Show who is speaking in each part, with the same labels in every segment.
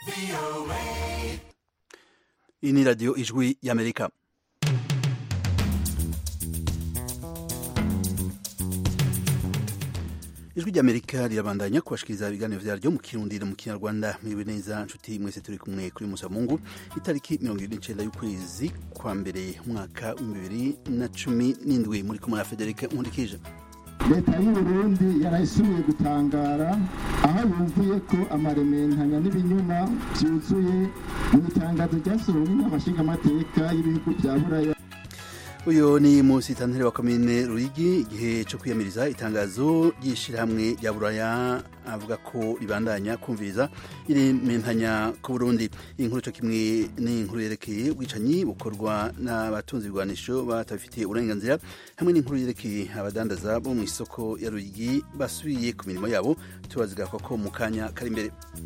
Speaker 1: Iyi ni radiyo ijwi y'Amerika. Ijwi ry'Amerika rirabandanya kubashikiriza ibiganiro vyaryo mu Kirundi no mu Kinyarwanda. Mwibe neza nshuti mwese turi kumwe kuri Musa Mungu itariki 29 y'ukwezi kwa mbere umwaka wa 2017 muri kumwe na Federica Nkundikije.
Speaker 2: Leta y'u Burundi yarayisubiye gutangara aho yumviye ko amarementanya n'ibinyuma vyuzuye mu itangazo ryasohowe n'amashingamateka y'ibihugu vya Buraya.
Speaker 1: Uyo ni musitanteri wa komine Ruyigi igihe cyo kwiyamiriza itangazo ry'ishirahamwe rya Buraya avuga ko ribandanya kumviriza irementanya ku Burundi. Inkuru cyo kimwe n'inkuru yerekeye ubwicanyi bukorwa n'abatunzi bigwanisho batabifitiye uburenganzira hamwe n'inkuru yerekeye abadandaza bo mu isoko ya Ruyigi basubiye ku mirimo yabo tubaziga ko mu kanya kari imbere.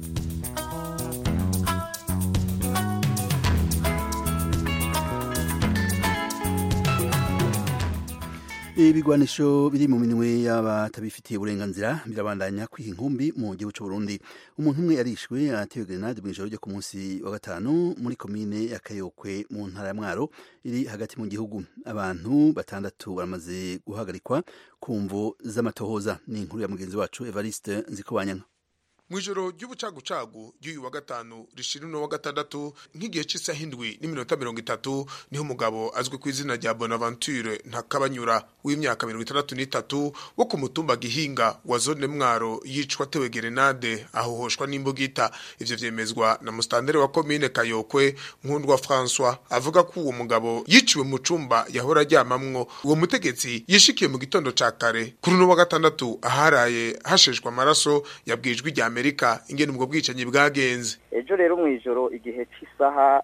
Speaker 1: Ibigwanisho biri mu minwe y'abatabifitiye uburenganzira birabandanya kwiha inkumbi mu gihugu cy'u Burundi. Umuntu umwe yarishwe atewe grenade mu ijoro ryo ku munsi wa gatanu muri komine ya Kayokwe mu ntara ya Mwaro iri hagati mu gihugu. Abantu batandatu baramaze guhagarikwa ku mvo z'amatohoza. Ni inkuru ya mugenzi wacu Evariste Nzikobanyanga.
Speaker 3: Mwijoro ry'ubucagucagu ry'uyu wa gatanu rishira no wa gatandatu nk'igihe cy'isaha 7:30 niho umugabo azwi ku izina rya Bonaventure Ntakabanyura w'imyaka 63 wo ku mutumba Gihinga wa zone Mwaro yicwa tewe grenade ahohoshwa n'imbugita. Ivyo vyemezwa na mustandere wa komine Kayokwe Nkundwa François avuga ko uwo mugabo yiciwe mu cumba yahora aryamamwo. Uwo mutegetsi yishikiye mu gitondo ca kare kuri no wa gatandatu aharaye hasheshwa amaraso yabwijwe Amerika ingene ubwo bwicanyi bwagenze.
Speaker 4: Ejo rero mwijoro igihe cy'isaha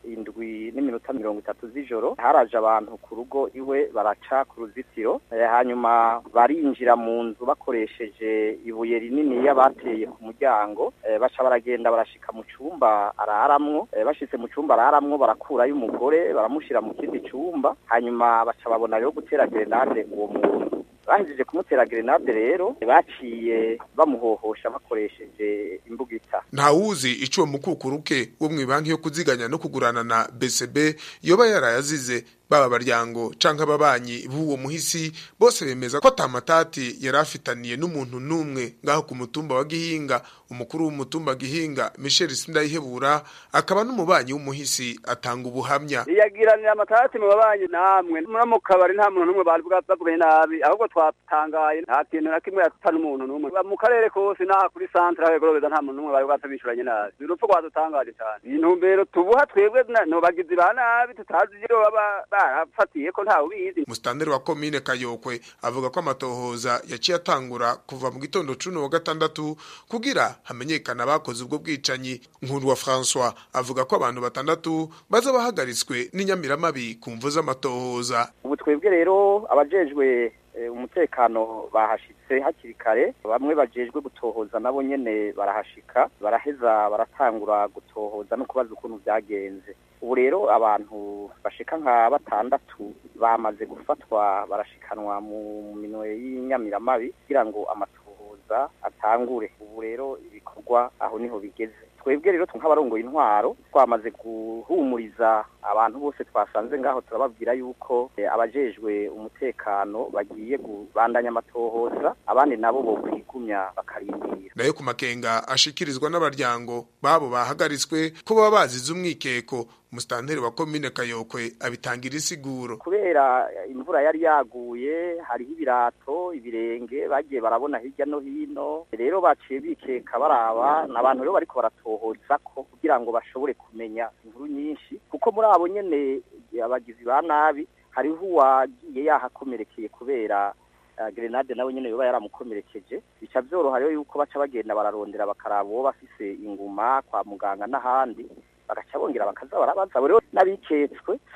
Speaker 4: 7:30 z'ijoro haraje abantu ku rugo iwe baraca ku ruzitiro hanyuma barinjira mu nzu bakoresheje ibuye rinini yabateye ku muryango baca baragenda barashika mu cumba araramwo bashitse mu cumba araramwo barakura y'umugore baramushira mu kindi cumba hanyuma baca babona rero gutera grenade uwo muntu. Bahije kumutera grenade rero baciye bamuhohosha bakoresheje imbugita.
Speaker 3: Ntawuzi ico mukukuruke wo mwibanki yo kuziganya no kugurana na BCB yoba yarayazize baba baryango canka ababanyi b'uwo muhisi bose bemeza ko atamatati yarafitaniye n'umuntu numwe ngaho ku mutumba wa Gihinga. Umukuru w'umutumba Gihinga Michel Sindayihebura akaba n'umubanyi w'umuhisi atanga ubuhamya.
Speaker 5: Yagiranira amatati mu babanyi namwe mu kabari nta muntu numwe bari bwavuganye nabi ahubwo twatangaye nta kintu na kimwe yatana umuntu numwe mu karere kose na kuri centre aho gorobeza nta muntu numwe bari bwabishuranye nabi. Birupfa kwadutangaje cyane. Intumbero tubuha twebwe no bagizi ba nabi tutazi iyo baba barafatiye ko nta ubizi.
Speaker 3: Mustandere wa komine Kayokwe avuga ko amatohoza yaciye atangura kuva mu gitondo cuno wa gatandatu kugira hamenyekana bakoze ubwo bwicanyi. Nkundwa François avuga ko abantu batandatu baza bahagaritswe n'inyamiramabi ku mvo z'amatohoza.
Speaker 4: Ubu twebwe rero abajejwe umutekano bahashitse hakiri kare bamwe bajejwe gutohoza nabo nyene barahashika baraheza baratangura gutohoza no kubaza ukuntu byagenze. Ubu rero abantu bashika nka batandatu bamaze gufatwa barashikanwa mu minwe y'inyamiramabi kugira ngo amatohoza atangure. Ubu rero ibikorwa aho niho bigeze. Twebwe rero nk'abarongoye intwaro twamaze guhumuriza abantu bose twasanze ngaho turababwira yuko abajejwe umutekano bagiye kubandanya amatohoza abandi nabo bo kwigumya bakarindira.
Speaker 3: Nayo ku makenga ashikirizwa n'abaryango babo bahagaritswe ko baba bazize umwikeko. Mustanteri wa komine Kayokwe abitangira isiguro.
Speaker 4: Kubera imvura yari yaguye hariho ibirato ibirenge bagiye barabona hirya no hino rero baciye bikeka baraba n'abantu rero bariko baratohoza ko kugira ngo bashobore kumenya inkuru nyinshi kuko muri abo nyene abagizi ba nabi hariho uwagiye yahakomerekeye kubera grenade nawe nyene yoba yaramukomerekeje bica byoroha rero yuko baca bagenda bararondera bakarabo bafise inguma kwa muganga n'ahandi bagaca bongera bakaza barabaza rero nabiketswe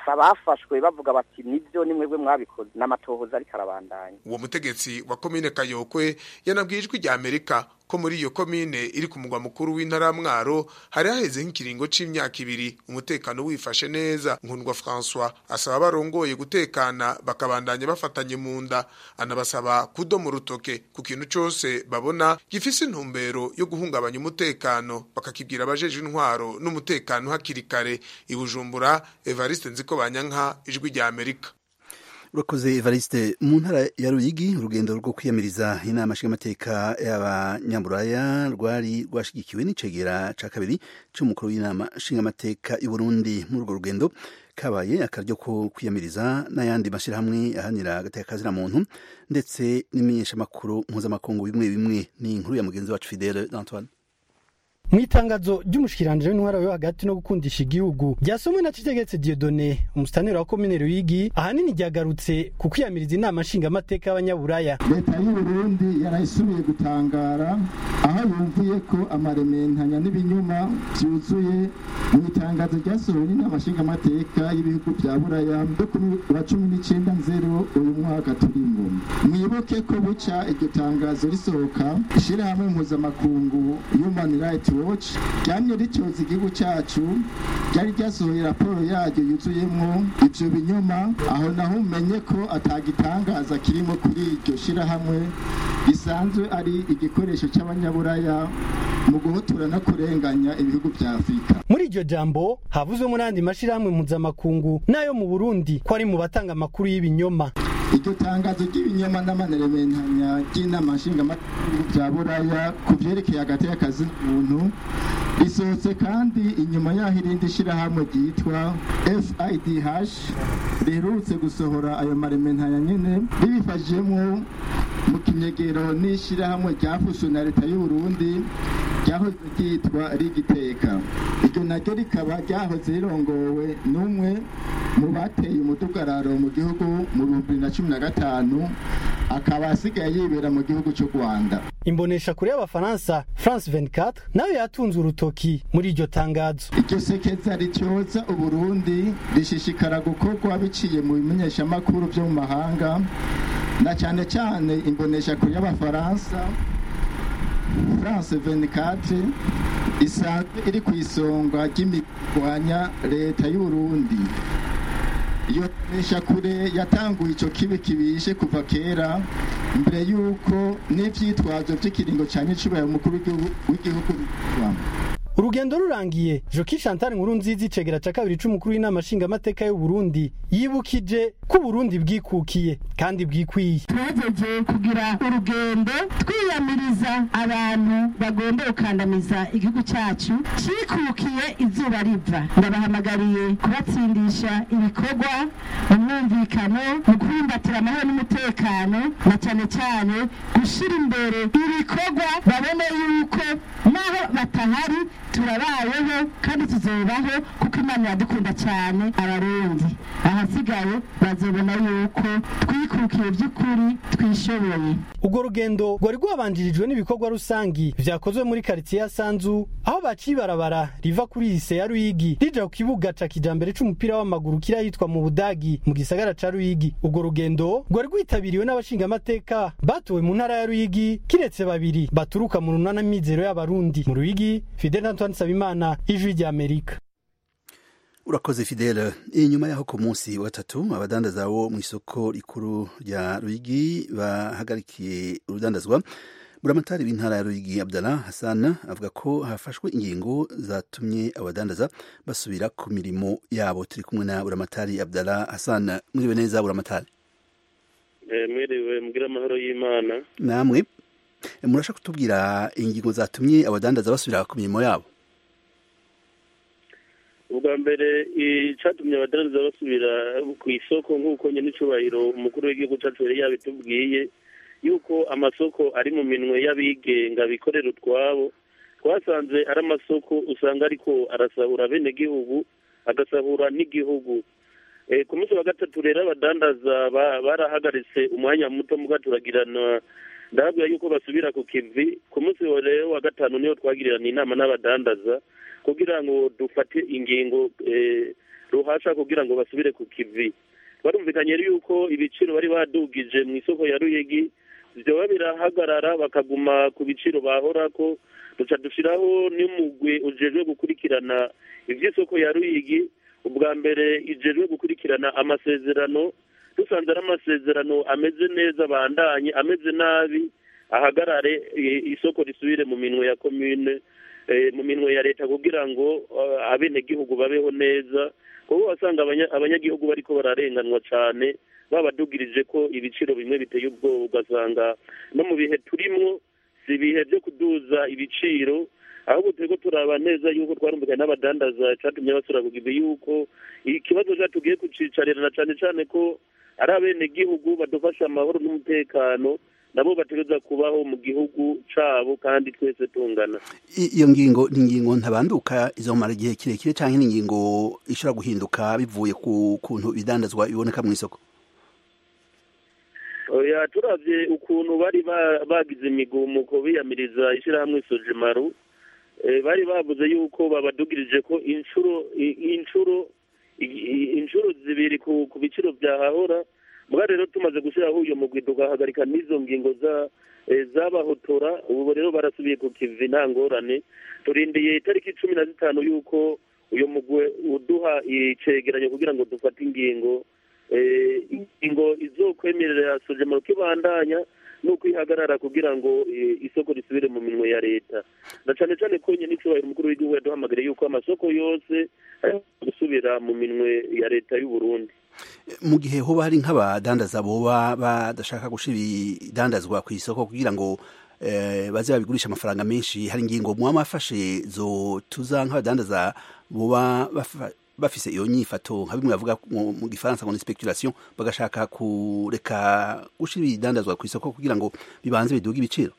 Speaker 4: gusa bafashwe bavuga bati nibyo nimwebwe mwabikoze n'amatohoza ariko arabandanya.
Speaker 3: Uwo mutegetsi wa komine Kayokwe yanabwijwe rya Amerika ko muri iyo komine iri ku mugwa mukuru w'intara Mwaro hari haheze nk'ikiringo c'imyaka 2 umutekano wifashe neza. Nkundwa François asaba barongoye gutekana bakabandanya bafatanye mu nda, anabasaba kudoma urutoke ku kintu cyose babona gifise intumbero yo guhungabanya umutekano bakakibwira abajeje intwaro n'umutekano hakiri kare. I Bujumbura, Evariste Nzikobanyanka, Ijwi rya Amerika.
Speaker 1: Urakoze Evariste. Mu ntara ya Ruyigi urugendo rwo kwiyamiriza inama nshingamateka y'abanyamburaya rwari rwashigikiwe n'icegera ca kabiri c'umukuru w'inama nshingamateka y'u Burundi. Muri urwo rugendo kabaye akaryo ko kwiyamiriza n'ayandi mashirahamwe ahanira agateka kazina muntu ndetse n'imenyeshamakuru mpuzamakungu bimwe bimwe. Ni inkuru ya mugenzi wacu Fidèle Antoine.
Speaker 6: Mwitangazo ry'umushikiranje w'intwara yo hagati no gukundisha igihugu ryasomwe na Citegetse Dieudonné umustaneri wa komine Ruyigi ahanini ryagarutse ku kwiyamiriza inama nshingamateka y'abanyaburaya.
Speaker 2: Leta y'u Burundi yarayisubiye gutangara aho yumviye ko amarementanya n'ibinyuma byuzuye mu itangazo ryasohowe n'inama nshingamateka y'ibihugu bya Buraya byo kuri 19/0 uyu mwaka turimo. Mwibuke ko buca iryo tangazo risohoka ishirahamwe mpuzamakungu Human Rights Watch ryamye ricoza igihugu cyacu ryari ryasohoye raporo yaryo yuzuyemo ibyo binyoma. Aho naho umenye ko atagitangaza kirimo kuri iryo shirahamwe risanzwe ari igikoresho cy'abanyaburaya mu guhotora no kurenganya ibihugu bya Afrika.
Speaker 6: Muri iryo jambo havuzwe n'andi mashirahamwe mpuzamakungu nayo mu Burundi ko ari mu batanga amakuru y'ibinyoma.
Speaker 2: Iryo tangazo ry'ibinyoma n'amarementanya y'inama nshingamateka bya Buraya ku byerekeye agateka kazina muntu risohotse kandi inyuma yaho irindi shirahamwe ryitwa FIDH riherutse gusohora ayo marementanya nyene ribifashijemo mu kinyegero n'ishirahamwe ryafashwe na leta y'u Burundi ryahoze ryitwa Rigiteka. Iryo naryo rikaba ryahoze rirongowe n'umwe mu bateye umudugararo mu gihugu mu 2015 akaba asigaye yibera mu gihugu cy'u Rwanda.
Speaker 6: Imbonesha kure y'abafaransa France 24 nayo yatunze urutoki muri iryo tangazo.
Speaker 2: Iryo sekeza ricyoza u Burundi rishishikara gukorwa biciye mu bimenyeshamakuru byo mu mahanga na cyane cyane imbonesha kure y'abafaransa France 24 isanzwe iri ku isonga ry'imigwanya leta y'u Burundi. Iyo mesha kure yatanguye ico kibi kibishe kuva kera mbere yuko n'ivyitwazo by'ikiringo cyanye cyubaye umukuru w'igihugu.
Speaker 6: Urugendo rurangiye Joki Chantal Nkurunziza icegera ca kabiri c'umukuru w'inama nshingamateka y'u Burundi yibukije ko Burundi bwikukiye kandi bwikwiye.
Speaker 7: Twajeje kugira urugendo twiyamiriza abantu bagomba gukandamiza igihugu cyacu cikukiye izuba riva. Ndabahamagariye kubatsindisha ibikorwa mu mwumvikano mu kubumbatira amahoro n'umutekano na cyane cyane gushira imbere ibikorwa babone yuko naho batahari turabayeho kandi tuzobaho kuko Imana yadukunda cyane abarundi. Ahasigaye bazobona yuko twikukiye by'ukuri twishoboye.
Speaker 6: Ubwo rugendo rwari rwabanjirijwe n'ibikorwa rusangi vyakozwe muri quartier ya Sanzu aho bacibarabara riva kuri lise ya Ruyigi rija ku kibuga ca kijambere c'umupira w'amaguru kirayitwa mu Budagi mu gisagara ca Ruyigi. Ubwo rugendo rwari rwitabiriwe n'abashingamateka batowe mu ntara ya Ruyigi kiretse babiri baturuka mu runana mizero y'abarundi. Mu Ruyigi, Fidèle Antoine Sabimana, Ijwi rya Amerika.
Speaker 1: Urakoze Fidèle. Inyuma yaho ku munsi wa 3 abadandaza bo mu isoko rikuru rya Ruyigi bahagarikiye urudandazwa. Buramatari w'intara ya Ruyigi Abdallah Hassan avuga ko hafashwe ingingo zatumye abadandaza basubira ku mirimo yabo. Turi kumwe na Buramatari Abdallah Hassan. Mwiriwe neza Buramatari.
Speaker 8: Mwiriwe mugira amahoro y'Imana.
Speaker 1: Namwe murashaka kutubwira ingingo zatumye abadandaza basubira ku mirimo yabo?
Speaker 8: Ubwa mbere icatumye abadandaza basubira ku isoko nk'uko nyene icubahiro umukuru w'igihugu cacu yari yabitubwiye yuko amasoko ari mu minwe y'abigenga bikorera utwabo. Twasanze ari amasoko usanga ariko arasahura bene gihugu agasahura n'igihugu. Ku munsi wa 3 rero abadandaza barahagaritse umwanya muto mugaturagirana ndabwira yuko basubira ku kivi. Ku munsi rero wa 5 niyo twagirana inama n'abadandaza kugira ngo dufate ingingo ruhasha kugira ngo basubire ku kivi. Barumvikanye yuko ibiciro bari badugije mu isoko ya Ruyigi vyoba birahagarara bakaguma ku biciro bahorako, duca dushiraho n'umugwi ujejwe gukurikirana ivy'isoko ya Ruyigi. Ubwa mbere ijejwe gukurikirana amasezerano, dusanze ari amasezerano ameze neza bandanye, ameze nabi ahagarare, isoko risubire mu minwe ya commune, mu minwe ya leta kugira ngo abenegihugu babeho neza, kuko wasanga abanyagihugu bariko bararenganwa cane, babadugirije ko ibiciro bimwe biteye ubwoba, ugasanga no mu bihe turimwo si ibihe byo kuduza ibiciro, ahubwo turiko turaba neza yuko twarumvikanye n'abadandaza, catumye basura kugize yuko ikibazo tugiye kucicarira, na cane cane ko ari abenegihugu badufasha amahoro n'umutekano, nabo bategereza kubaho mu gihugu cabo kandi twese tungana.
Speaker 1: Iyo ngingo ni ingingo ntabanduka izomara igihe kirekire canke ni ingingo ishobora guhinduka bivuye ku kuntu ibidandazwa biboneka mu isoko?
Speaker 8: Oya, turavye ukuntu bari bagize imigumuko biyamiriza ishirahamwe Sojimaru, bari bavuze yuko babadugirije ko inshuro zibiri ku biciro vyahahora. Muga rero tumaze gushiraho uyo mugwi tugahagarika n'izo ngingo zabahotora, ubu rero barasubiye ku kivi nta ngorane. Turindiye itariki 15 yuko uyo mugwi uduha icegeranyo kugira ngo dufate ingingo izokwemerera Sojimaru kibandanya nuko ihagarara kugira ngo isoko risubire mu minwe ya leta, na cane cane ko nyene icubahiro umukuru w'igihugu yaduhamagariye yuko amasoko yose gusubira mu minwe ya leta y'u Burundi.
Speaker 1: Mu gihe hoba hari nk'abadandaza boba badashaka gushira ibidandazwa ku isoko kugira ngo baze babigurisha amafaranga menshi, hari ingingo mwamafashe zotuza nk'abadandaza boba bafise iyo nyifato nka bimwe bavuga mu gifaransa ngo speculation, bagashaka kureka gushira ibidandazwa ku isoko kugira ngo bibanze biduge ibiciro?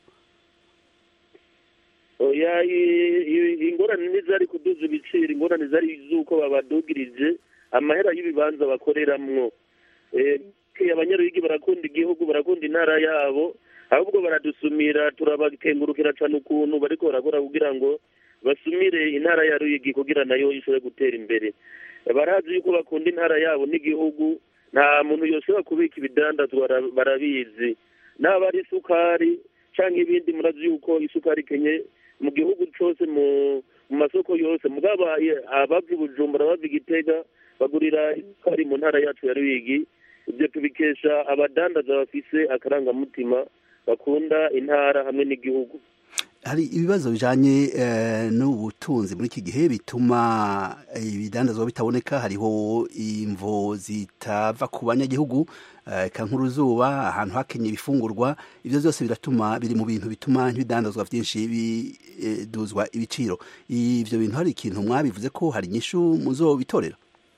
Speaker 8: Oya, ingorane ntizari kuduza ibiciro, ingorane zari zuko babadugirije amahera y'ibibanza bakoreramwo. Abanyaruyigi barakunda igihugu, barakunda intara yabo, ahubwo baradusumira, turabakengurukira cane ukuntu bariko barakora kugira ngo basumire intara ya Ruyigi kugira nayo ishobore gutera imbere. Barazi yuko bakunda intara yabo n'igihugu, nta muntu yoshobora kubika ibidandazwa, barabizi. Naba ari isukari canke ibindi, murazi yuko isukari kenye mu gihugu cose mu masoko yose, mugabo abava Bujumbura bava Gitega bagurira isukari mu ntara yacu ya Ruyigi. Ibyo tubikesha abadandaza bafise akarangamutima, bakunda intara hamwe n'igihugu.
Speaker 1: Hari ibibazo bijanye n'ubutunzi muri iki gihe bituma ibidandazwa bitaboneka. Hariho imvo zitava ku banyagihugu, kankuruzuba, ahantu hakenye ibifungurwa. Ivyo byose biratuma, biri mu bintu bituma nk'ibidandazwa vyinshi biduzwa ibiciro. Ivyo bintu hari ikintu mwabivuze ko hari inyishu muzobitorera?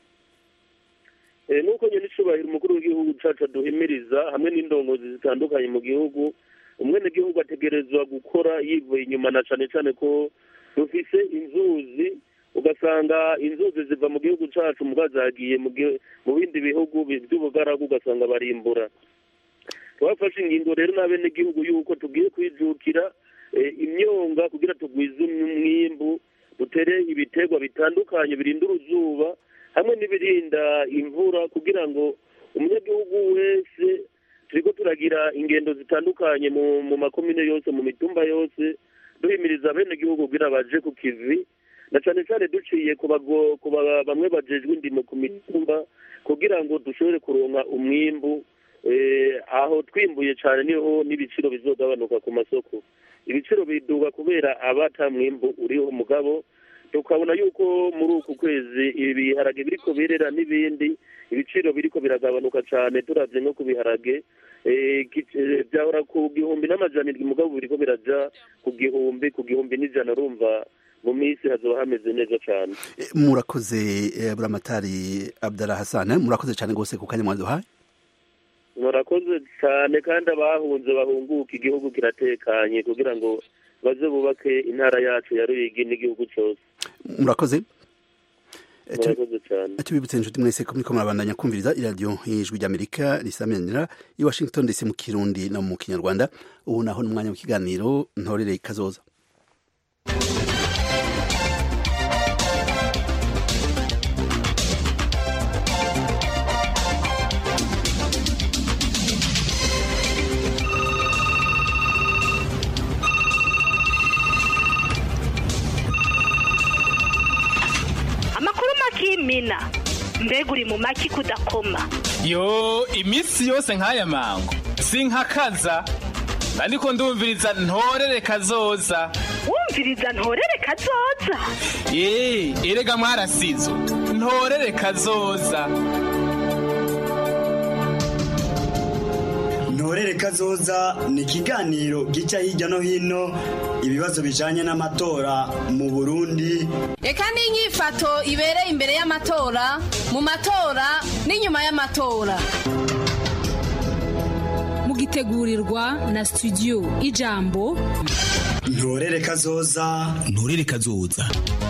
Speaker 8: Nuko nyene icubahiro umukuru w'igihugu cacu duhimiriza hamwe n'indongozi zitandukanye mu gihugu, umwenegihugu ategerezwa gukora yivuye inyuma, na cane cane ko dufise inzuzi, ugasanga inzuzi ziva mu gihugu cacu muga zagiye mu bindi bihugu by'ubugaragu, ugasanga barimbura. Twafashe ingingo rero n'abenegihugu yuko tugiye kwijukira imyonga kugira tugwize umwimbu, dutere ibiterwa bitandukanye birinda uruzuba hamwe n'ibirinda imvura, kugira ngo umunyagihugu wese, turiko turagira ingendo zitandukanye mu makomine yose, mu mitumba yose, duhimiriza abenegihugu kugira baje ku kivi, na cane cane duciye kuba bamwe bajejwe indimo ku mitumba, kugira ngo dushobore kuronka umwimbu. Aho twimbuye cane niho n'ibiciro bizogabanuka ku masoko. Ibiciro biduga kubera abata mwimbu uriho, mugabo tukabona yuko muri uku kwezi ibiharage biriko birera n'ibindi ibiciro biriko biragabanuka cane. Turavye nko ku biharage byahora ku 1,700, mugabo biriko biraja ku 1,100. Urumva mu minsi hazoba hameze neza cane.
Speaker 1: Murakoze Buramatari Abdallah Hassan, murakoze cane gose ku kanya mwaduhaye.
Speaker 8: Murakoze cyane, kandi abahunze bahunguka, igihugu kiratekanye kugira ngo baze bubake intara yacu ya Ruyigi n'igihugu cyose.
Speaker 1: Murakoze.
Speaker 8: Murakoze cyane.
Speaker 1: Tubibutse inshuti mwese ko muriko murabandanya kumviriza iradiyo y'Ijwi ry'Amerika risaminira i Washington DC mu Kirundi no mu Kinyarwanda. Ubu naho n'umwanya w'ikiganiro Ntorere Kazoza.
Speaker 9: imina mbega uri mu maki kudakoma.
Speaker 10: Yo imisi yose nk'aya mango sinkakaza ariko ndumviriza ntorere kazoza.
Speaker 9: Wumviriza ntorere kazoza?
Speaker 10: Erega mwarasizo ntorere kazoza.
Speaker 11: Ntorere kazoza ni ikiganiro gica hirya no hino ibibazo bijanye n'amatora mu Burundi.
Speaker 12: Eka n'inyifato ibereye imbere y'amatora, mu matora n'inyuma y'amatora. Mugitegurirwa na studio Ijambo.
Speaker 11: Ntorere kazoza.
Speaker 13: Ntorere kazoza.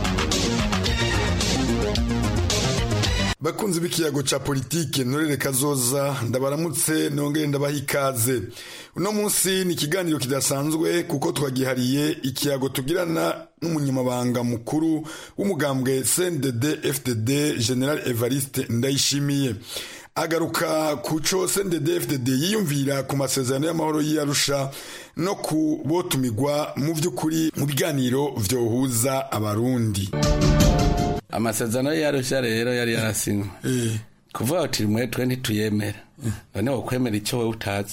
Speaker 14: Bakunzi b'ikiyago ca politike Ntorere kazoza ndabaramutse nongere ndabaha ikaze. Uno munsi ni ikiganiro kidasanzwe kuko twagihariye ikiyago tugirana n'umunyamabanga mukuru w'umugambwe CNDD FDD General Evariste Ndayishimiye. Agaruka kuco CNDD FDD yiyumvira ku masezerano y'amahoro y'Arusha no kubotumigwa mu vy'ukuri mu biganiro vyohuza abarundi.
Speaker 15: Amasezerano y'Arusha rero yari yarasinywe. Kuvuga uti twe ntituyemera. None wokwemera icyo we utazi.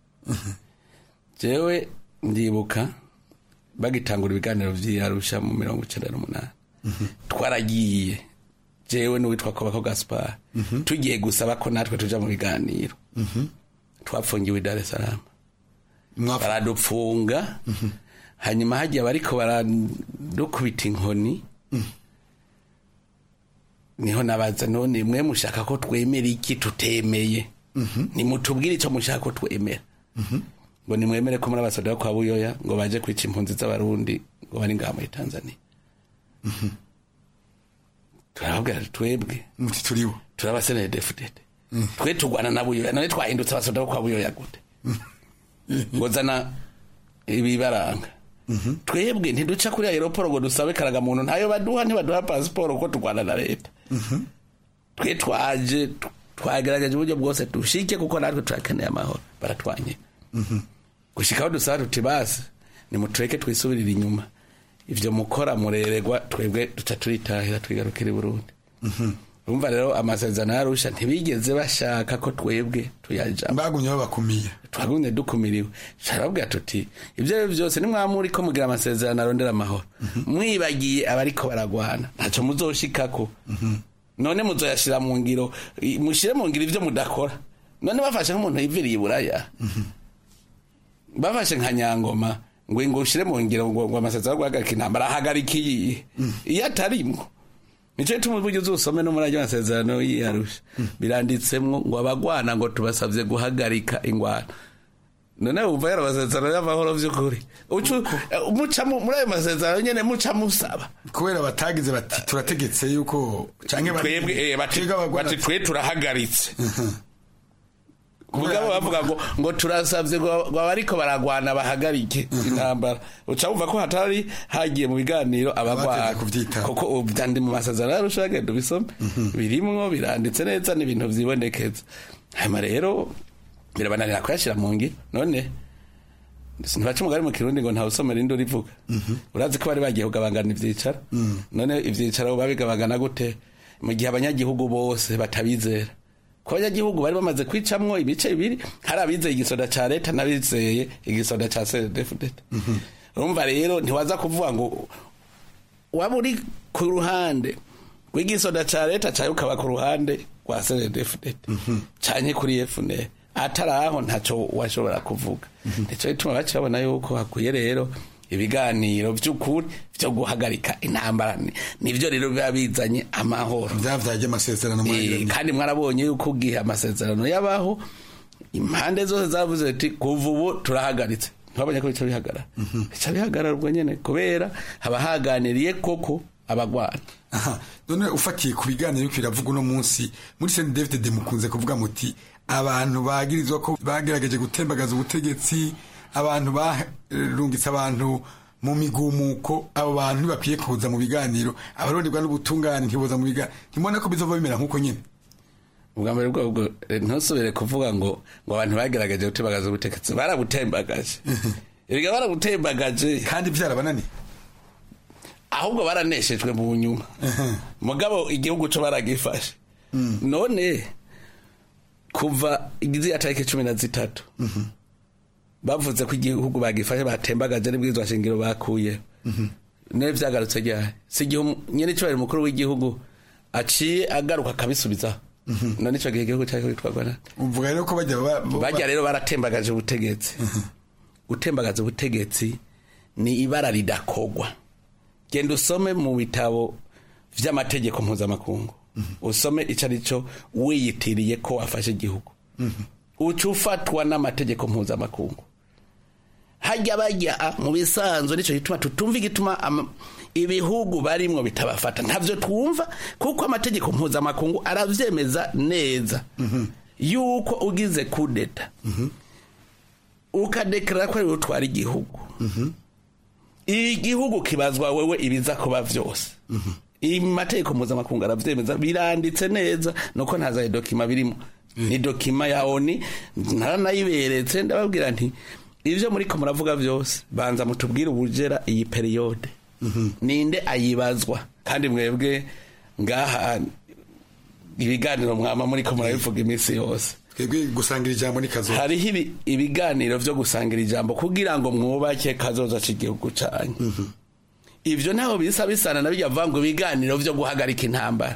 Speaker 15: Jewe ndibuka bagitangura ibiganiro vy'Arusha mu 1998. Twaragiye. Jewe n'uwitwa Kobako Gaspar. Tugiye gusaba ko natwe tuja mu biganiro. Twafungiwe Dar es Salaam. Baradupfunga. Hanyuma hagiye bariko baradukubita inkoni. Niho nabaza none mwe mushaka ko twemera iki tutemeye. Ni mutubwire icyo mushaka ko twemera. Ngo ni mwemere ko muri abasoda kwa Buyoya ngo baje kwica impunzi z'abarundi ngo bari ngaha muri Tanzania. Turabwira twebwe
Speaker 14: muti turibo
Speaker 15: turabasene defudede. Twe tugwana na Buyoya none twahindutse abasoda kwa Buyoya gute. Ngo zana ibibaranga. Twebwe ntiduca kuri aeroport ngo dusabe karaga muntu ntayo baduha ntibaduha passport ko tugwana na leta. Twe twaje twagerageje uburyo bwose dushike kuko natwe turakeneye amahoro baratwanye. Gushikaho dusara tuti basi ni mutureke twisubirira inyuma. Ivyo mukora mureregwa twebwe duca turitahira twigarukira i Burundi. Urumva rero amasezerano y'Arusha ntibigeze bashaka ko twebwe tuyaja.
Speaker 14: Bagumye babakumiye.
Speaker 15: Twagumye dukumiriwe. Carabwira tuti ivyo byose ni mwamuri ko mugira amasezerano arondera amahoro. Mwibagiye abariko baragwana. Ntaco muzoshikako. None muzoyashira mu ngiro, mushire mu ngiro ivyo mudakora. None bafashe nk'umuntu yiviriye Buraya. Bafashe nka Nyangoma ngo ushire mu ngiro ngo amasezerano guhagarika intambara hagarikiye. Iyo atarimwo nico tumuvuge uzusome no muri amasezerano y'Arusha biranditsemwo ngo abagwana ngo tubasavye guhagarika ingwano. None umva yara amasezerano y'amahoro vy'ukuri muca muri ayo masezerano nyene muca musaba
Speaker 14: kubera batagize bati turategetse yuko canke
Speaker 15: twebwe bati twe turahagaritse. Mugabo bavuga ngo turasavye ngo bariko baragwana bahagarike intambara. Uca umva ko hatari hagiye mu biganiro abagwana kuko ubyandi mu masezerano y'Arusha gendo bisome birimwo biranditse neza n'ibintu vyibonekeza. Hanyuma rero birabananira kwashira mu ngi none sinbaca umugari mu Kirundi ngo nta usomera indi urivuga. Urazi ko bari bagiye kugabangana ivyicaro. None ivyicaro babigabangana gute mu gihe abanyagihugu bose batabizera. Ko abanyagihugu bari bamaze kwicamwo ibice bibiri hari abizeye igisoda ca leta n'abizeye igisoda ca CNDD-FDD. Urumva rero ntiwaza kuvuga ngo waba uri ku ruhande rw'igisoda ca leta cayo ukaba ku ruhande rwa CNDD-FDD canke kuri FNL. Ataraho ntaco washobora kuvuga. Nico bituma baca babona yuko hakuye rero ibiganiro by'ukuri byo guhagarika intambara. Nivyo rero biba bizanye amahoro.
Speaker 14: Byavyaje amasezerano muri
Speaker 15: kandi mwarabonye yuko ugihe amasezerano yabaho impande zose zavuze ati kuva ubu turahagaritse. Twabonye ko bica bihagara. Bica bihagara ubwo nyene kubera haba haganiriye koko abagwana.
Speaker 14: None ufatiye ku biganiro biravuga uno munsi muri CNDD-FDD mukunze kuvuga muti abantu bagirizwa ko bagerageje gutembagaza ubutegetsi, abantu barungitse abantu mu migumuko, abo bantu ntibakwiye kuza mu biganiro, abaronderwa n'ubutungane ntiboza mu biganiro. Nimona ko bizova bimera nkuko nyene.
Speaker 15: Ubwambere bwo ntusubire kuvuga ngo abantu bagerageje gutembagaza ubutegetsi, barabutembagaje. Ibiga barabutembagaje
Speaker 14: kandi byarabanani.
Speaker 15: ahubwo baraneshejwe mu nyuma mugabo igihugu cyo baragifashe none kuva igize atarike 13 bavuze ko igihugu bagifashe batembagaje n'ibwirizwa shingiro bakuye ne vyagarutse ryari si igihe nyene cyo mukuru w'igihugu aciye agaruka kabisubiza none cyo gihe igihugu cyari kwitwagwana
Speaker 14: uvuga rero ko
Speaker 15: bajya rero baratembagaje ubutegetsi gutembagaza ubutegetsi ni ibara ridakogwa genda usome mu bitabo vy'amategeko mpuzamakungu usome icarico wiyitiriye ko wafashe igihugu ucufatwa n'amategeko mpuzamakungu hajya bajya mu bisanzwe nico gituma tutumva igituma ibihugu barimwo bitabafata ntavyo twumva kuko amategeko mpuzamakungu aravyemeza neza yuko ugize kudeta ukadeklara ko ari utwara igihugu igihugu kibazwa wewe ibiza kuba vyose imategeko mpuzamakungu aravyemeza biranditse neza nuko ntaza dokima birimo ni dokima ya ONU naranayiberetse ndababwira nti ivyo muri ko muravuga vyose banza mutubwire ubujera iyi periode ninde ayibazwa kandi mwebwe ngaha ibiganiro mwama muri ko murabivuga iminsi yose
Speaker 14: twebwe gusangira ijambo ni kazo
Speaker 15: hariho ibiganiro vyo gusangira ijambo kugira ngo mwubake kazoza c'igihugu canyu ivyo naho bisa bisana nabijya vango ibiganiro vyo guhagarika intambara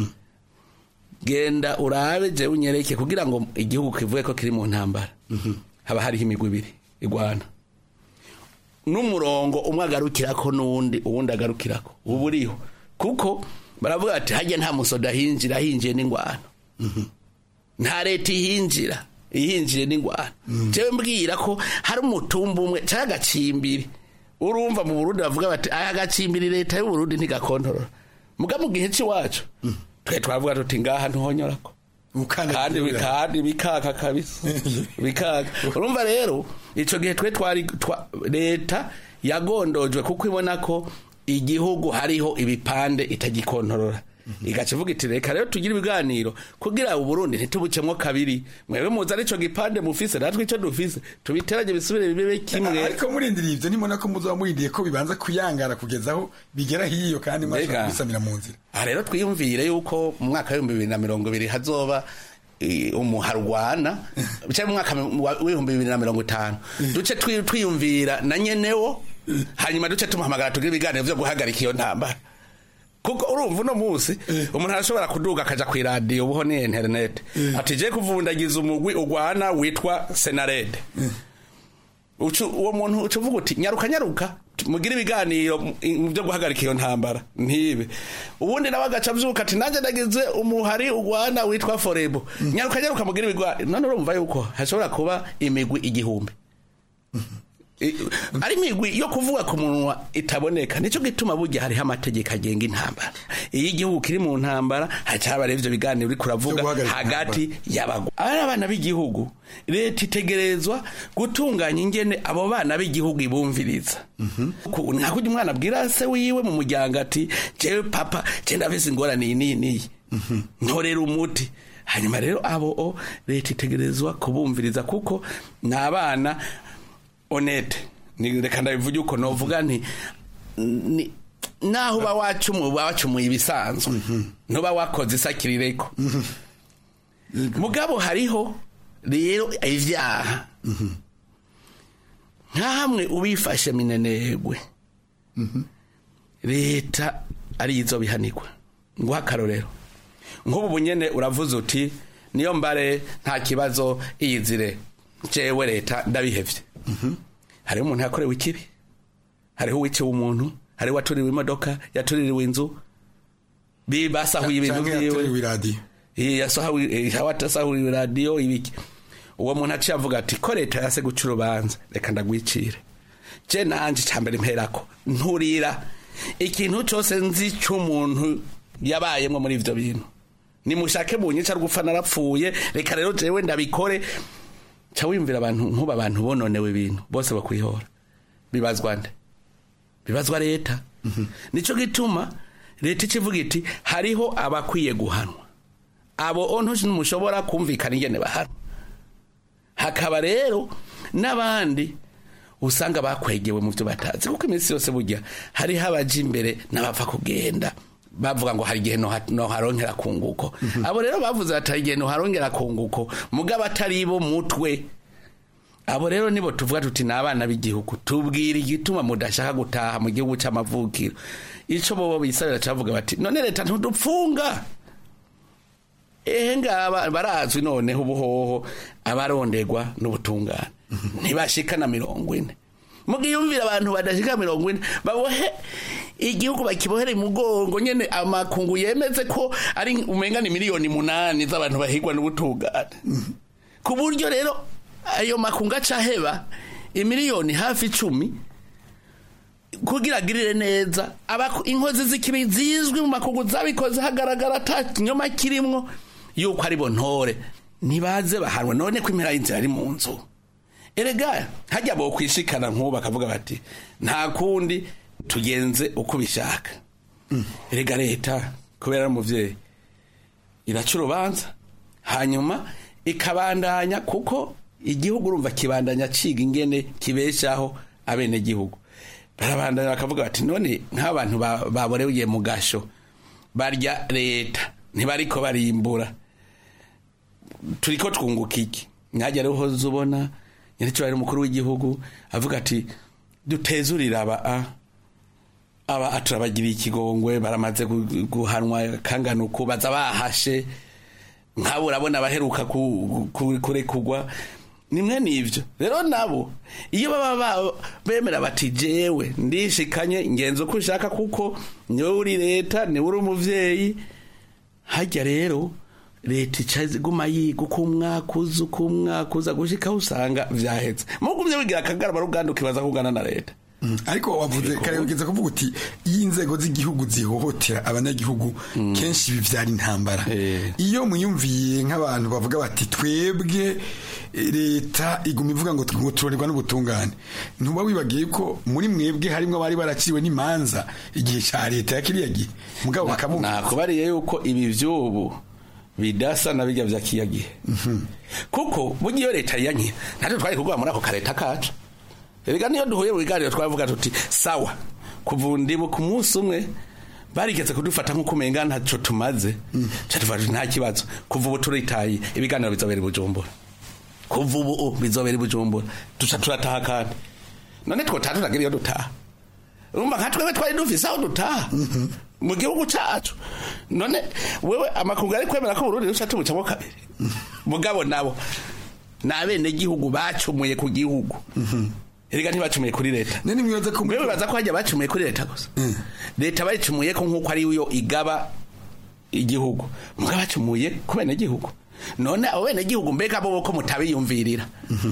Speaker 15: genda urabe je unyereke kugira ngo igihugu kivuye ko kiri mu ntambara haba hariho imigwi ibiri igwana n'umurongo umwe agarukirako n'uwundi uwundi agarukirako uburiho kuko baravuga ati hajye nta musoda hinjira hinjiye n'ingwano nta leta ihinjiye n'ingwano jewe mbwira ko hari umutumba umwe cyangwa agacimbiri urumva mu Burundi bavuga bati aya gacimbiri leta y'u Burundi ntigakontorora muga mu gihe cy'iwacu twe twavuga tuti ngaha ntuhonyorako kandi bikaka kabisa bikaka urumva rero ico gihe twe twari leta yagondojwe kuko ibona ko igihugu hariho ibipande itagikontorora igacivuga iti reka rero tugira ibiganiro kugira u Burundi ntitubucemwo kabiri mwebwe muza arico gipande mufise natwe ico dufise tubiteranye bisubire bibe kimwe
Speaker 14: ariko murindiriye ivyo nimona ko muzoba murindiye ko bibanza kuyangara kugezaho bigera hiyo kandi mwashaka gusamira mu nzira
Speaker 15: rero twiyumvire yuko mu mwaka wa 2020 hazoba umuharwana cyangwa mu mwaka wa 2050 duce twiyumvira na nyenewo hanyuma duce tumuhamagara tugira ibiganiro vyo guhagarika iyo ntambara kuko urumva no musi umuntu arashobora kuduga akaja ku radio ubuho ni internet atije kuvundagiza umugwi ugwana witwa Senarede uwo muntu ucuvuga uti nyaruka mugira ibiganiro mu byo guhagarika iyo ntambara ntibe ubundi nabagaca vyuka ati nanje ndagize umuhari ugwana witwa Forebo nyaruka mugira ibiganiro none urumva yuko hashobora kuba imigwi igihumbi ari migwi yo kuvuga ku munwa itaboneka nico gituma burya hari amategeko agenga intambara iyi gihugu kiri mu ntambara hacaba revyo biganiro uri kuravuga hagati y'abago abana b'igihugu leta itegerezwa gutunganya ingene abo bana b'igihugu ibumviriza nakujya umwana abwira se wiwe mu muryango ati jewe papa je ndafise ingorane iyi ntorera umuti hanyuma rero abo leta itegerezwa kubumviriza kuko n'abana honete ni reka ndabivuge uko novuga nti naho bawacumuye ibisanzwe ntuba wakoze isakirireko mugabo hariho rero ivyaha nka hamwe ubifashe minenegwe leta ari izo bihanirwa nguha akarorero nk'ubu bunyene uravuze uti niyo mbare nta kibazo iyizire jewe leta ndabihevye hariho umuntu yakorewe ikibi hariho uwiciwe umuntu hariho waturiwe imodoka yatuririwe inzu bibasahuye ibintu vyiwe yasahuye radio ibiki uwo muntu aciye avuga ati ko leta yase guca urubanza reka ndagwicire je nanje cambere mperako nturira ikintu cyose nzi cy'umuntu yabayemwe muri ivyo bintu nimushake bunyica rugupfa narapfuye reka rero jewe ndabikore chawimvira abantu bononewe ibintu bose bakwihora bibazwa nde bibazwa leta nico gituma leta ikivuga iti hariho abakwiye guhanwa abo onto mushobora kumvikana ingene bahanwa hakaba rero n'abandi usanga bakwegewe mu byo batazi kuko iminsi yose burya hari habaje imbere n'abapfa kugenda bavuga ngo hari igihe no harongera kunguko abo rero bavuze atari igihe no harongera kunguko mugabo atari bo mutwe abo rero nibo tuvuga tuti n'abana b'igihugu tubwira igituma mudashaka gutaha mu gihugu c'amavukiro ico bobo bisabira cavuga bati none leta ntudupfunga ngaba barazwi noneho ubuhoho abarondegwa n'ubutungane ntibashikana 40 mugiyumvira abantu badashika 40 babohe igihugu bakibohere mugongo nyene amakungu yemeze ko ari umenga ni miliyoni 8 z'abantu bahigwa n'ubutungane ku buryo rero ayo makungu acaheba imiliyoni hafi 10 kugira girire neza inkozi z'ikibi zizwi mu makungu zabikoze hagaragara atanyoma kirimwo yuko ari bontore nibaze bahanwe none ko impera y'inzira ari mu nzu erega hajya bo kwishikana nkuba akavuga bati nta kundi tugenze uko bishaka erega leta kubera umuvyeyi iracurubanza hanyuma ikabandanya kuko igihugu urumva kibandanya ciga ingene kibeshaho abene gihugu barabandanya bakavuga bati none nk'abantu baboreye mu gasho barya leta ntibariko barimbura turiko twunguka iki nkajya rero hoze ubona nyaricyo umukuru w'igihugu avuga ati dutezurira aba aturabagira ikigongwe baramaze guhanwa kanganuko baza bahashe nkabo urabona baheruka kurekugwa nimwe nivyo rero nabo iyo baba bemera bati jewe ndishikanye ngenzo ko ushaka kuko niwe uri leta niwe uri umuvyeyi hajya rero leta icaze guma yiga uko umwakuza gushika usanga vyahetse mugumye wigira akagarama ruganda ukibaza kugana na leta
Speaker 14: ariko wavuze kare ugeze kuvuga uti iyi nzego z'igihugu zihohotera abanyagihugu kenshi bivyara intambara iyo muyumviye nk'abantu bavuga bati twebwe leta iguma ivuga ngo turorerwa n'ubutungane ntuba wibagiye ko muri mwebwe harimo abari baraciwe n'imanza igihe ca leta ya kiriya gihe mugabo bakavuga
Speaker 15: nakubariye yuko ibi vy'ubu bidasa na bijya vya kiyagihe kuko bugiye leta yanyi natwe twari kugwa muri ako kareta kacu erega niyo duhuye mu biganiro twavuga tuti sawa kuvundibo ku munsi umwe barigeze kudufata nk'uko umenga ntaco tumaze cyatuvaje nta kibazo kuva ubu turitaye ibiganiro bizobera Bujumbura kuva ubu bizobera Bujumbura tuca turataha kandi none twotatu turagira iyo dutaha urumva nka twebwe twari dufise aho dutaha mu gihugu cacu none wewe amakungu ari kwemera ko Burundi ruca tumucamo kabiri mugabo nabo nabene gihugu bacumuye ku gihugu erega ntibacumuye kuri leta
Speaker 14: nene mwibaza ko
Speaker 15: wewe baza ko hajya bacumuye kuri leta gusa leta bayicumuye ko nkuko ari yo igaba igihugu mugabo bacumuye ku bene gihugu none abo bene gihugu mbega bo ko mutabiyumvirira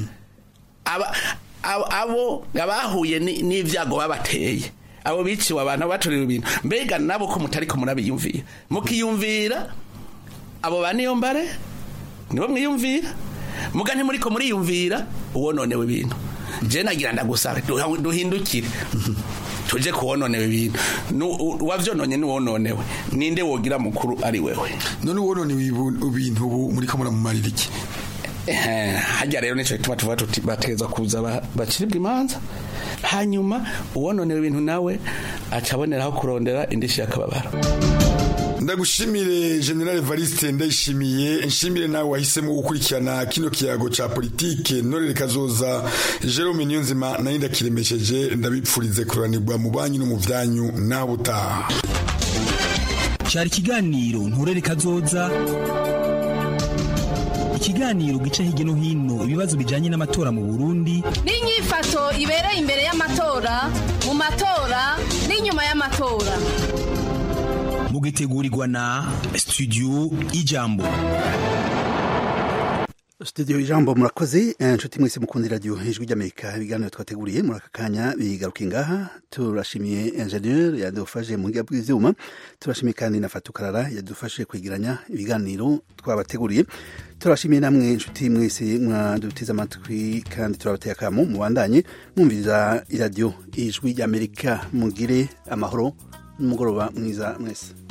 Speaker 15: abo abahuye n'ivyago babateye abo biciwe abantu baturira ibintu mbega nabo ko mutari ko murabiyumvira mukiyumvira abo baniyo mbare nibo mwiyumvira muga ntimuri ko muriyumvira uwononewe ibintu je nagira ndagusaba duhindukire tuje kuwononewe ibintu wavyononye nuwononewe ninde wogira mukuru ari wewe
Speaker 14: none uwononewe ibintu muri ko muramumarira iki
Speaker 15: hajya rero nico gituma tuvuga tuti bateza kuza baciribwa imanza hanyuma uwononewe ibintu nawe acaboneraho kurondera indishi yakababara
Speaker 14: ndagushimire General Evariste ndayishimiye nshimire nawe wahisemo gukurikirana kino kiyago ca politike Ntorere Kazoza Jerome Niyonzima nari ndakiremesheje ndabipfurize kuranirwa mu banyu no mu vyanyu naho utaha
Speaker 13: cyari kiganiro Ntorere Kazoza ikiganiro gica hirya no hino ibibazo bijanye n'amatora mu Burundi
Speaker 12: n'inyifato ibereye imbere y'amatora mu matora n'inyuma y'amatora
Speaker 13: mugitegurirwa na Studio Ijambo.
Speaker 1: Studio Ijambo murakoze inshuti mwese mukundi radio Ijwi ry'Amerika ibiganiro twateguriye muri aka kanya bigaruka ngaha turashimiye ingenieur yadufashe mu ngabwe z'ivyuma turashimiye kandi na Fatukarara yadufashe kwegeranya ibiganiro twabateguriye turashimiye namwe inshuti mwese mwadutiza amatwi kandi turabateye akamo mubandanye mwumviriza radio Ijwi ry'Amerika mugire amahoro n'umugoroba mwiza mwese.